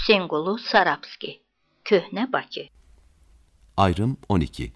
Hüseynqulu Sarabski, Köhnə Bakı. Ayrım 12.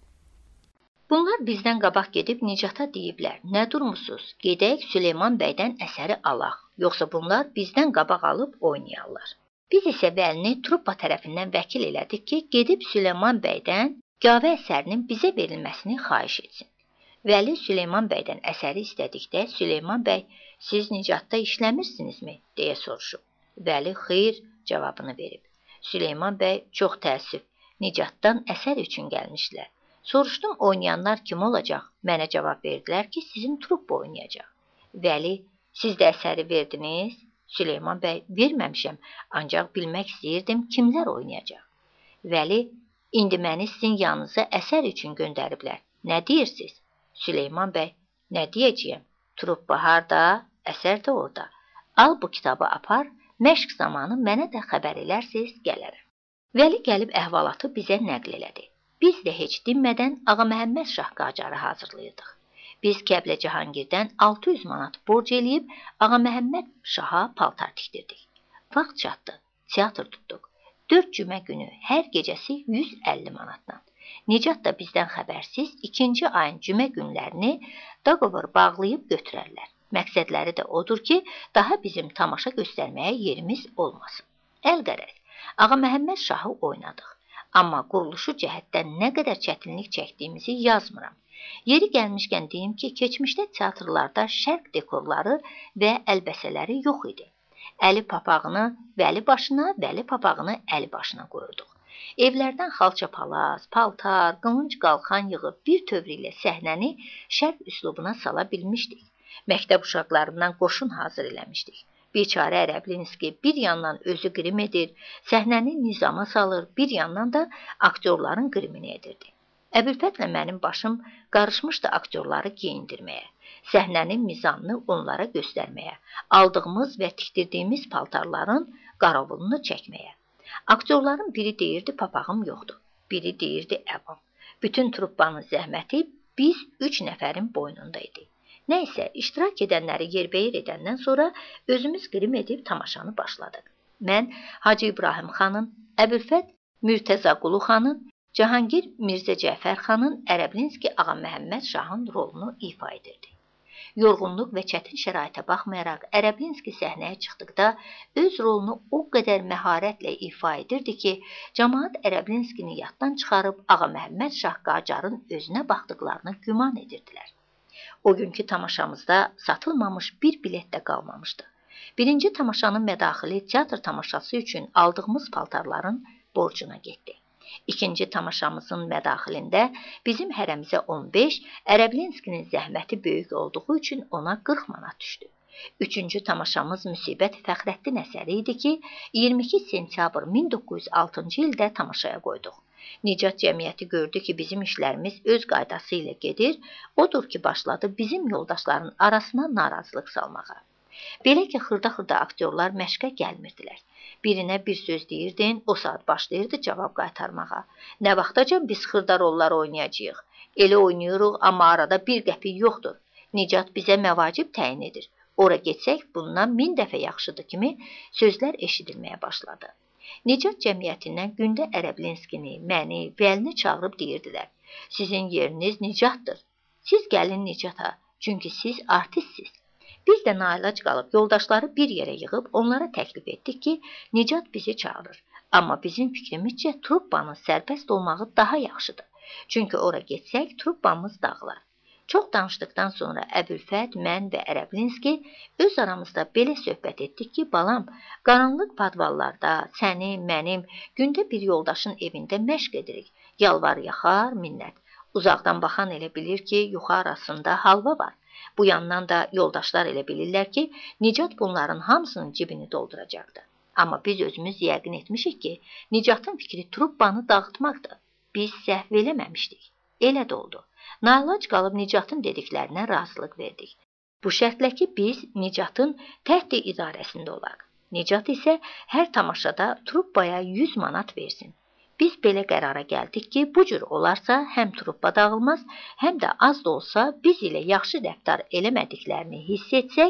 Bunlar bizdən qabaq gedib Nicata deyiblər, nə durmusuz, gedək Süleyman bəydən əsəri alaq, yoxsa bunlar bizdən qabaq alıb oynayarlar. Biz isə Vəlini truppa tərəfindən vəkil elədik ki, gedib Süleyman bəydən gavə əsərinin bizə verilməsini xahiş etsin. Vəli Süleyman bəydən əsəri istədikdə, Süleyman bəy, siz Nicatda işləmirsinizmi, deyə soruşub. Vəli xeyr cavabını verib. Süleyman bəy, çox təəssüf, Nicatdan əsər üçün gəlmişlər. Soruşdum, oynayanlar kim olacaq? Mənə cavab verdilər ki, sizin truppa oynayacaq. Vəli, siz də əsəri verdiniz? Süleyman bəy, verməmişəm, ancaq bilmək istəyirdim, kimlər oynayacaq? Vəli, indi məni sizin yanınıza əsər üçün göndəriblər. Nə deyirsiniz? Süleyman bəy, nə deyəcəyəm? Truppa harda, əsər də orada. Al bu kitabı apar, məşq zamanı mənə də xəbər elərsiniz, gələrəm. Vəli gəlib əhvalatı bizə nəql elədi. Biz də heç dinmədən Ağa Məhəmməd Şah Qacarı hazırlayırdıq. Biz Kəblə Cahangirdən 600 manat borc eləyib Ağa Məhəmməd Şaha paltar tikdirdik. Vaxt çatdı, teatr tutduq. 4 cümə günü hər gecəsi 150 manatdan. Nicat da bizdən xəbərsiz 2-ci ayın cümə günlərini doqovur bağlayıb götürərlər. Məqsədləri də odur ki, daha bizim tamaşa göstərməyə yerimiz olmasın. Əlqərəz, Ağa Məhəmməd Şahı oynadıq. Amma quruluşu cəhətdən nə qədər çətinlik çəkdiyimizi yazmıram. Yeri gəlmişkən deyim ki, keçmişdə teatrlarda şərq dekorları və əlbəsələri yox idi. Əli papağını Vəli başına, Vəli papağını Əli başına qoyurduq. Evlərdən xalça palaz, paltar, qılınc qalxan yığıb bir tövr ilə səhnəni şərq üslubuna sala bilmişdik. Məktəb uşaqlarından qoşun hazır eləmişdik. Biçarə Ərəblinski bir yandan özü qrim edir, səhnəni nizama salır, bir yandan da aktyorların qrimini edirdi. Əbülfətlə mənim başım qarışmışdı aktyorları geyindirməyə, səhnənin mizanını onlara göstərməyə, aldığımız və tikdirdiyimiz paltarların qaravulunu çəkməyə. Aktyorların biri deyirdi papağım yoxdur, biri deyirdi əvam. Bütün truppanın zəhməti biz 3 nəfərin boynunda idi. Nəysə, iştirak edənləri yerbəyir edəndən sonra özümüz qrim edib tamaşanı başladıq. Mən Hacı İbrahim xanın, Əbülfət Mürtəza Qulu xanın, Cahangir Mirzə Cəfər xanın, Ərəblinski Ağa Məhəmməd Şahın rolunu ifa edirdi. Yorğunluq və çətin şəraitə baxmayaraq Ərəblinski səhnəyə çıxdıqda öz rolunu o qədər məharətlə ifa edirdi ki, cəmaət Ərəblinskini yaddan çıxarıb Ağa Məhəmməd Şah Qacarın özünə baxdıqlarını güman edirdilər. O günkü tamaşamızda satılmamış bir bilet də qalmamışdı. Birinci tamaşanın mədaxili teatr tamaşası üçün aldığımız paltarların borcuna getdi. İkinci tamaşamızın mədaxilində bizim hərəmizə 15, Ərəblinskinin zəhməti böyük olduğu üçün ona 40 manat düşdü. Üçüncü tamaşamız Müsibət Fəxrəddin əsəri idi ki, 22 sentyabr 1906-cı ildə tamaşaya qoyduq. Nicat cəmiyyəti gördü ki, bizim işlərimiz öz qaydası ilə gedir, odur ki, başladı bizim yoldaşların arasına narazılıq salmağa. Belə ki, xırda-xırda aktyorlar məşqə gəlmirdilər. Birinə bir söz deyirdin, o saat başlayırdı cavab qaytarmağa. Nə vaxtacan biz xırda rollar oynayacağıq? Elə oynayırıq, amma arada bir qəpik yoxdur. Nicat bizə məvacib təyin edir. Ora getsək, bundan 1000 dəfə yaxşıdır kimi sözlər eşidilməyə başladı. Nicat cəmiyyətindən gündə Ərəblinskini, məni, Vəlini çağırıb deyirdilər. Sizin yeriniz Nicatdır. Siz gəlin Nicata, çünki siz artistsiz. Biz də nailac qalıb yoldaşları bir yerə yığıb onlara təklif etdik ki, Nicat bizi çağırır. Amma bizim fikrimizcə truppanın sərbəst olmağı daha yaxşıdır. Çünki ora getsək truppamız dağılar. Çox danışdıqdan sonra Əbülfət, mən və Ərəblinski öz aramızda belə söhbət etdik ki, balam, qaranlıq padvallarda səni, mənim, gündə bir yoldaşın evində məşq edirik. Yalvar yaxar, minnət. Uzaqdan baxan elə bilir ki, yuxu arasında halva var. Bu yandan da yoldaşlar elə bilirlər ki, Nicat bunların hamısının cibini dolduracaqdı. Amma biz özümüz yəqin etmişik ki, Nicatın fikri truppanı dağıtmaqdır. Biz səhv eləməmişdik. Elə də oldu. Nailac qalıb Nicatın dediklərinə razılıq verdik. Bu şərtlə ki, biz Nicatın təhti idarəsində olaq. Nicat isə hər tamaşada truppaya 100 manat versin. Biz belə qərara gəldik ki, bu cür olarsa həm truppa dağılmaz, həm də az da olsa biz ilə yaxşı rəftar eləmədiklərini hiss etsək,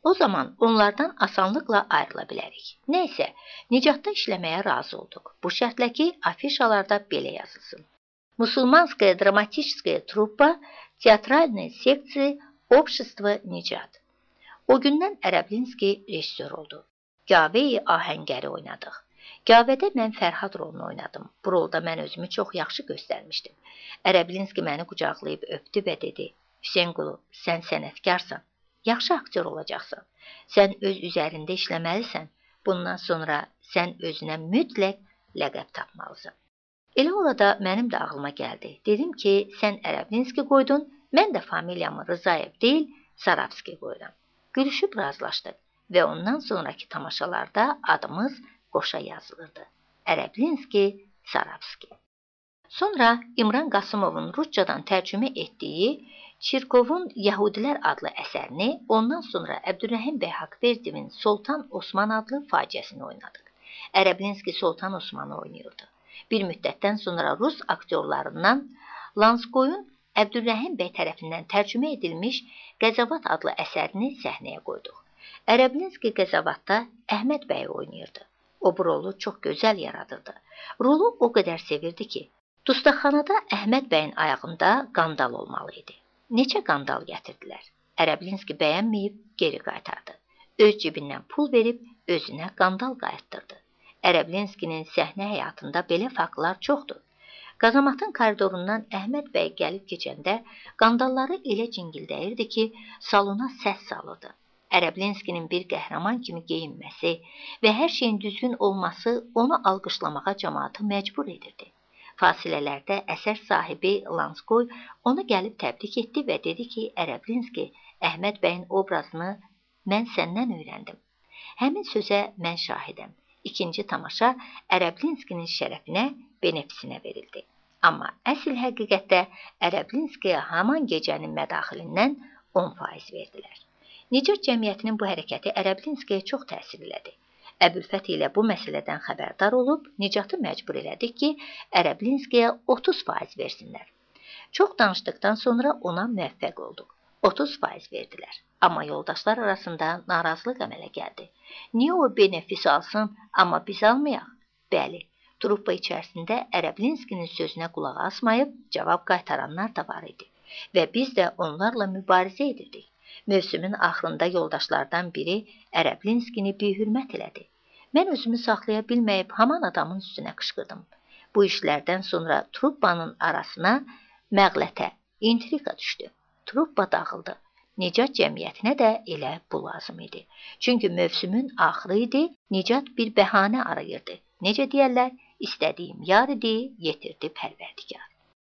O zaman onlardan asanlıqla ayrıla bilərik. Nəysə, Nicatda işləməyə razı olduq. Bu şərtlə ki, afişalarda belə yazılsın. Musulmanskая драматическая truppa, teatralные секции, общество Nicat. O gündən Ərəblinski rejissor oldu. Gaveyi ahəngəri oynadıq. Gavədə mən Fərhad rolunu oynadım. Bu rolda mən özümü çox yaxşı göstərmişdim. Ərəblinski məni qucaqlayıb öpdü və dedi: Hüseynqulu, sən sənətkarsan. Yaxşı aktyor olacaqsan. Sən öz üzərində işləməlisən. Bundan sonra sən özünə mütləq ləqəb tapmalısan. Elə orada mənim də ağlıma gəldi. Dedim ki, sən Ərəblinski qoydun, mən də familiyamı Rızayev deyil, Sarabski qoyuram. Gülüşüb razılaşdıq və ondan sonraki tamaşalarda adımız qoşa yazılırdı. Ərəblinski, Sarabski. Sonra İmran Qasımovun Ruscadan tərcümə etdiyi Çirkovun Yahudilər adlı əsərini, ondan sonra Əbdürrəhim bəy Haqverdiyevin Sultan Osman adlı faciəsini oynadıq. Ərəblinski Sultan Osmanı oynayırdı. Bir müddətdən sonra Rus aktyorlarından Lanskoyun Əbdürrəhim bəy tərəfindən tərcümə edilmiş Qəzavat adlı əsərini səhnəyə qoyduq. Ərəblinski Qəzavatda Əhməd bəyi oynayırdı. O bu rolu çox gözəl yaradırdı. Rolu o qədər sevirdi ki, dustaqxanada Əhməd bəyin ayağında qandal olmalı idi. Neçə qandal gətirdilər. Ərəblinski bəyənməyib geri qaytardı. Öz cibindən pul verib özünə qandal qayıtdırdı. Ərəblinskinin səhnə həyatında belə faktlar çoxdur. Qazamatın koridorundan Əhməd bəy gəlib keçəndə qandalları elə cingildəyirdi ki, salona səs salırdı. Ərəblinskinin bir qəhrəman kimi geyinməsi və hər şeyin düzgün olması onu alqışlamağa cəmaatı məcbur edirdi. Fasilələrdə əsər sahibi Lanskoy onu gəlib təbrik etdi və dedi ki, Ərəblinski, Əhməd bəyin obrazını mən səndən öyrəndim. Həmin sözə mən şahidəm. İkinci tamaşa Ərəblinskinin şərəfinə benefisinə verildi. Amma əsl həqiqətdə Ərəblinskiyə haman gecənin mədaxilindən 10% verdilər. Nicat cəmiyyətinin bu hərəkəti Ərəblinskiyə çox təsir elədi. Əbülfət ilə bu məsələdən xəbərdar olub, Nicatı məcbur elədik ki, Ərəblinskiyə 30% versinlər. Çox danışdıqdan sonra ona müvəffəq olduq. 30% verdilər. Amma yoldaşlar arasında narazılıq əmələ gəldi. Niyə o benefis alsın, amma biz almayaq? Bəli, truppa içərisində Ərəblinskinin sözünə qulaq asmayıb cavab qaytaranlar da var idi. Və biz də onlarla mübarizə edirdik. Mövsümün axırında yoldaşlardan biri Ərəblinskini bihürmət elədi. Mən özümü saxlaya bilməyib haman adamın üstünə qışqırdım. Bu işlərdən sonra truppanın arasına məğlətə, intriqa düşdü. Truppa dağıldı. Nicat cəmiyyətinə də elə bu lazım idi. Çünki mövsümün axırı idi, Nicat bir bəhanə arayırdı. Necə deyərlər, istədiyim yar idi, yetirdi pərverdigar.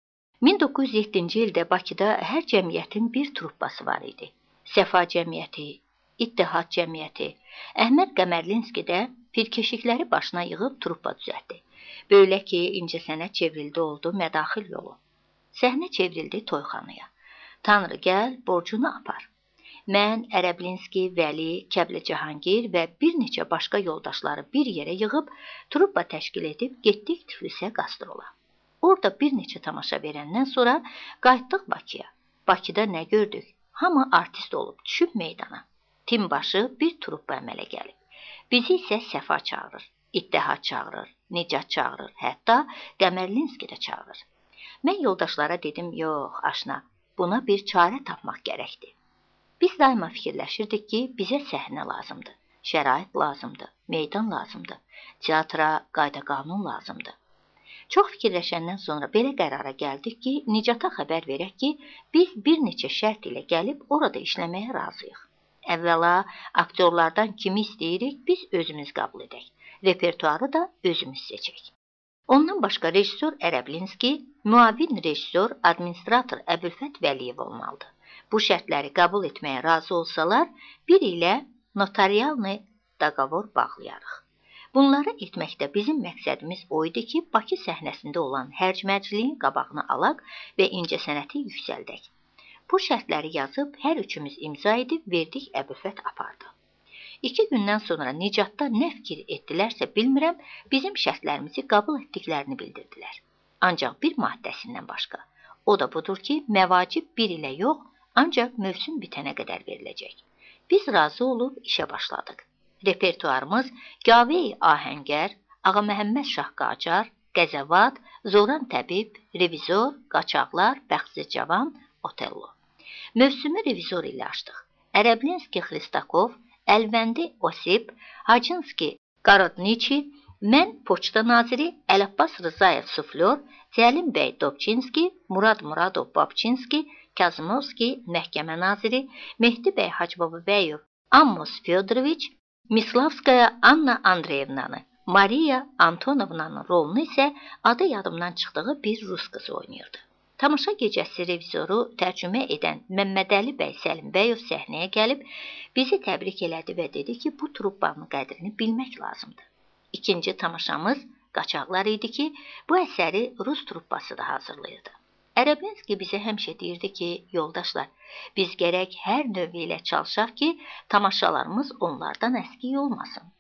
1907-ci ildə Bakıda hər cəmiyyətin bir truppası var idi. Səfa cəmiyyəti, İttihad cəmiyyəti. Əhməd Qəmərlinski də firkeşikləri başına yığıb truppa düzəltdi. Böylə ki, incəsənət çevrildi oldu mədaxil yolu. Səhnə çevrildi toyxanaya. Tanrı gəl, borcunu apar. Mən, Ərəblinski, Vəli, Kəblə Cahangir və bir neçə başqa yoldaşları bir yerə yığıb truppa təşkil edib getdik Tiflisə qastrola. Orada bir neçə tamaşa verəndən sonra qayıtdıq Bakıya. Bakıda nə gördük? Hamı artist olub, düşüb meydana. Timbaşı bir truppa əmələ gəlib. Bizi isə Səfa çağırır, İttihad çağırır, Nicat çağırır, hətta Qəmərlinski də çağırır. Mən yoldaşlara dedim, yox, aşna, buna bir çarə tapmaq gərəkdir. Biz daima fikirləşirdik ki, bizə səhnə lazımdır, şərait lazımdır, meydan lazımdır, teatra qayda-qanun lazımdır. Çox fikirləşəndən sonra belə qərara gəldik ki, Nicata xəbər verək ki, biz bir neçə şərt ilə gəlib orada işləməyə razıyıq. Əvvəla, aktyorlardan kimi istəyirik, biz özümüz qəbul edək. Repertuarı da özümüz seçək. Ondan başqa rejissor Ərəblinski, müavin rejissor, administrator Əbülfət Vəliyev olmalıdır. Bu şərtləri qəbul etməyə razı olsalar, bir ilə notarialni doqovor bağlayarıq. Bunları etməkdə bizim məqsədimiz o idi ki, Bakı səhnəsində olan hərc-mərcliyin qabağını alaq və incəsənəti yüksəldək. Bu şərtləri yazıb, hər üçümüz imza edib, verdik, Əbülfət apardı. 2 gündən sonra Nicatda nə fikir etdilərsə bilmirəm, bizim şərtlərimizi qəbul etdiklərini bildirdilər. Ancaq bir maddəsindən başqa. O da budur ki, məvacib bir ilə yox, ancaq mövsüm bitənə qədər veriləcək. Biz razı olub işə başladıq. Repertuarımız Gavey Ahəngər, Ağa Məhəmməd Şah Qacar, Qəzəvat, Zoran Təbib, Revizor, Qaçaqlar, Bəxtli Cavan, Otello. Mövsümü Revizor ilə açdıq. Ərəblinski Xristakov, Əlvəndi Osip, Hacınski Qarodniçi, mən Poçta naziri, Ələbbas Rızayev Suflyor, Cəlim bəy Dobçinski, Murad Muradov Babçinski, Kazımovski Məhkəmə naziri, Mehdi bəy Hacıbababəyov, Amos Fyodoroviç, Mislavskaya Anna Andreyevnanı, Mariya Antonovnanın rolunu isə adı yadımdan çıxdığı bir rus qızı oynayırdı. Tamaşa gecəsi revizoru tərcümə edən Məmmədəli bəy Səlimbəyov səhnəyə gəlib bizi təbrik elədi və dedi ki, bu truppanın qədrini bilmək lazımdır. İkinci tamaşamız Qaçaqlar idi ki, bu əsəri rus truppası da hazırlayırdı. Ərəblinski bizə həmişə deyirdi ki, yoldaşlar, biz gərək hər növ ilə çalışaq ki, tamaşalarımız onlardan əski olmasın.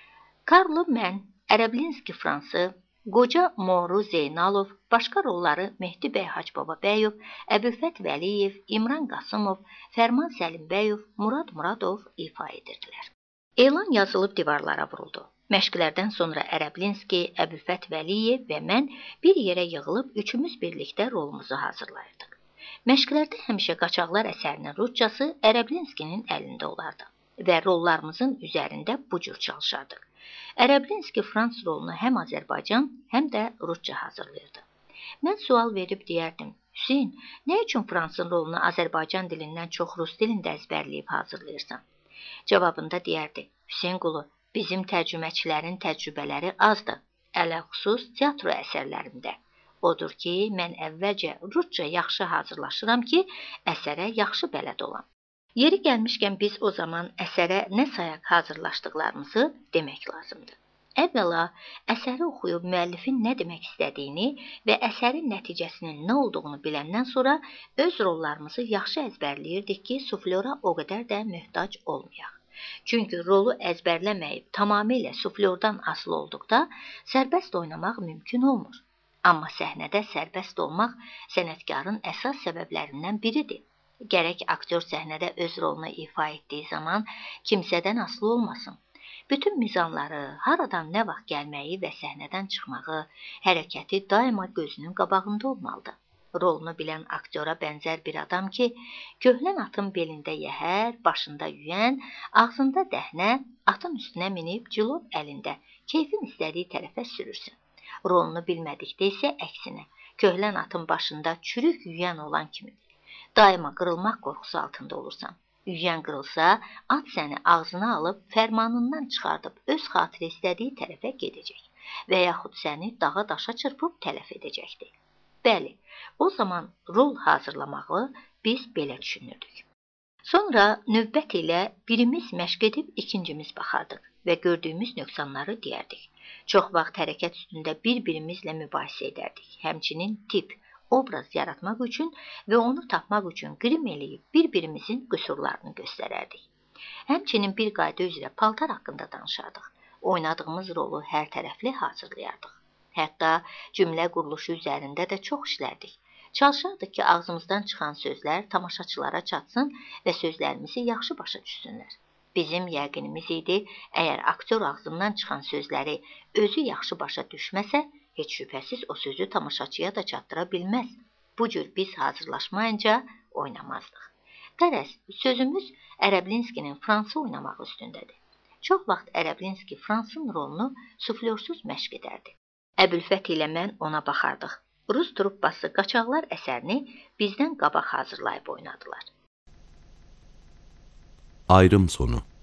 Karlo mən, Ərəblinski Fransı, qoca Moru Zeynalov, başqa rolları Mehdi bəy Hacıbababəyov, Əbülfət Vəliyev, İmran Qasımov, Fərman Səlimbəyov, Murad Muradov ifa edirdilər. Elan yazılıb divarlara vuruldu. Məşqlərdən sonra Ərəblinski, Əbülfət Vəliyev və mən bir yerə yığılıb üçümüz birlikdə rolumuzu hazırlayırdıq. Məşqlərdə həmişə Qaçaqlar əsərinin ruscası Ərəblinskinin əlində olardı və rollarımızın üzərində bu cür çalışardıq. Ərəblinski Frans rolunu həm Azərbaycan, həm də rusca hazırlayırdı. Mən sual verib deyərdim, Hüseyin, nə üçün Fransın rolunu Azərbaycan dilindən çox rus dilində əzbərləyib hazırlayırsan? Cavabında deyərdi, Hüseyin qulu, bizim tərcüməçilərin təcrübələri azdır, ələxüsus teatro əsərlərində. Odur ki, mən əvvəlcə rusca yaxşı hazırlaşıram ki, əsərə yaxşı bələd olam. Yeri gəlmişkən biz o zaman əsərə nə sayaq hazırlaşdıqlarımızı demək lazımdır. Əvvəla, əsəri oxuyub müəllifin nə demək istədiyini və əsərin nəticəsinin nə olduğunu biləndən sonra öz rollarımızı yaxşı əzbərləyirdik ki, suflora o qədər də möhtac olmayaq. Çünki rolu əzbərləməyib tamamilə suflyordan asılı olduqda sərbəst oynamaq mümkün olmur. Amma səhnədə sərbəst olmaq sənətkarın əsas səbəblərindən biridir. Gərək aktyor səhnədə öz rolunu ifa etdiyi zaman kimsədən asılı olmasın. Bütün mizanları, haradan nə vaxt gəlməyi və səhnədən çıxmağı, hərəkəti daima gözünün qabağında olmalıdır. Rolunu bilən aktyora bənzər bir adam ki, köhlən atın belində yəhər, başında yüyən, ağzında dəhnə, atın üstünə minib cilov əlində, keyfin istədiyi tərəfə sürürsün. Rolunu bilmədikdə isə əksinə, köhlən atın başında çürük yüyən olan kimidir. Daima qırılmaq qorxusu altında olursan. Yüyən qırılsa, at səni ağzına alıb fərmanından çıxardıb öz xatirə istədiyi tərəfə gedəcək və yaxud səni dağa daşa çırpıb tələf edəcəkdir. Bəli, o zaman rol hazırlamağı biz belə düşünürdük. Sonra növbət ilə birimiz məşq edib ikincimiz baxardıq və gördüyümüz nöqsanları deyərdik. Çox vaxt hərəkət üstündə bir-birimizlə mübahisə edərdik. Həmçinin tip, obraz yaratmaq üçün və onu tapmaq üçün qrim eləyib bir-birimizin qüsurlarını göstərərdik. Həmçinin bir qayda üzrə paltar haqqında danışardıq. Oynadığımız rolu hər tərəfli hazırlayardıq. Hətta cümlə quruluşu üzərində də çox işlərdik. Çalışardıq ki, ağzımızdan çıxan sözlər tamaşaçılara çatsın və sözlərimizi yaxşı başa düşsünlər. Bizim yəqinimiz idi, əgər aktyor ağzından çıxan sözləri özü yaxşı başa düşməsə, heç şübhəsiz o sözü tamaşaçıya da çatdıra bilməz. Bu cür biz hazırlaşmayınca oynamazdıq. Qərəz, sözümüz Ərəblinskinin Fransı oynamaq üstündədir. Çox vaxt Ərəblinski Fransın rolunu suflyorsuz məşq edərdi. Əbülfət ilə mən ona baxardıq. Rus truppası Qaçaqlar əsərini bizdən qabaq hazırlayıb oynadılar. Ayrım sonu.